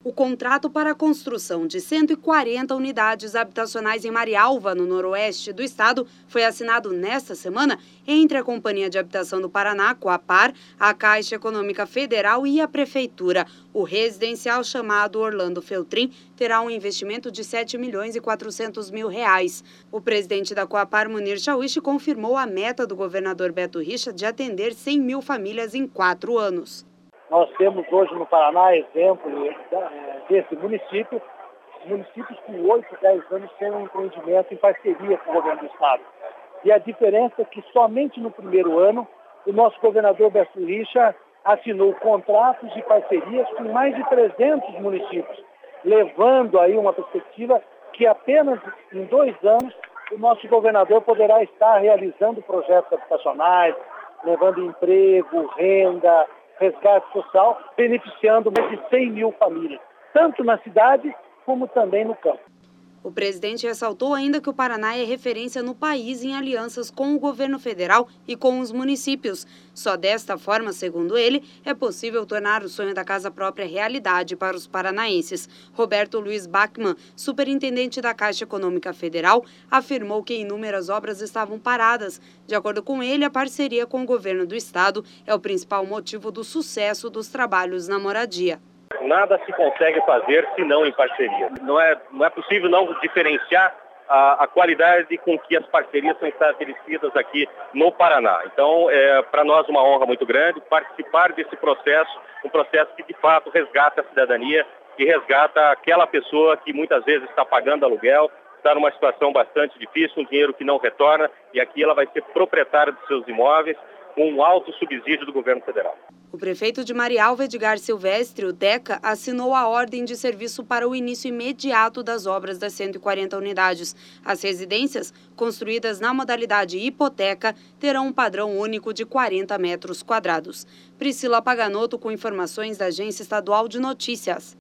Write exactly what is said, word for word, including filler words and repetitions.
O contrato para a construção de cento e quarenta unidades habitacionais em Marialva, no noroeste do estado, foi assinado nesta semana entre a Companhia de Habitação do Paraná, Coapar, a Caixa Econômica Federal e a Prefeitura. O residencial chamado Orlando Feltrin terá um investimento de sete milhões e quatrocentos mil reais. O presidente da Coapar, Munir Chawishi, confirmou a meta do governador Beto Richa de atender cem mil famílias em quatro anos. Nós temos hoje no Paraná exemplo desse município, municípios com oito, dez anos têm um empreendimento em parceria com o governo do estado. E a diferença é que somente no primeiro ano o nosso governador Beto Richa assinou contratos de parcerias com mais de trezentos municípios, levando aí uma perspectiva que apenas em dois anos o nosso governador poderá estar realizando projetos habitacionais, levando emprego, renda, resgate social, beneficiando mais de cem mil famílias, tanto na cidade como também no campo. O presidente ressaltou ainda que o Paraná é referência no país em alianças com o governo federal e com os municípios. Só desta forma, segundo ele, é possível tornar o sonho da casa própria realidade para os paranaenses. Roberto Luiz Bachmann, superintendente da Caixa Econômica Federal, afirmou que inúmeras obras estavam paradas. De acordo com ele, a parceria com o governo do estado é o principal motivo do sucesso dos trabalhos na moradia. Nada se consegue fazer se não em parceria. Não é, não é possível não diferenciar a, a qualidade com que as parcerias são estabelecidas aqui no Paraná. Então, é para nós uma honra muito grande participar desse processo, um processo que de fato resgata a cidadania e resgata aquela pessoa que muitas vezes está pagando aluguel, está numa situação bastante difícil, um dinheiro que não retorna, e aqui ela vai ser proprietária dos seus imóveis com um alto subsídio do governo federal. O prefeito de Marialva, Edgar Silvestre, o DECA, assinou a ordem de serviço para o início imediato das obras das cento e quarenta unidades. As residências, construídas na modalidade hipoteca, terão um padrão único de quarenta metros quadrados. Priscila Paganoto, com informações da Agência Estadual de Notícias.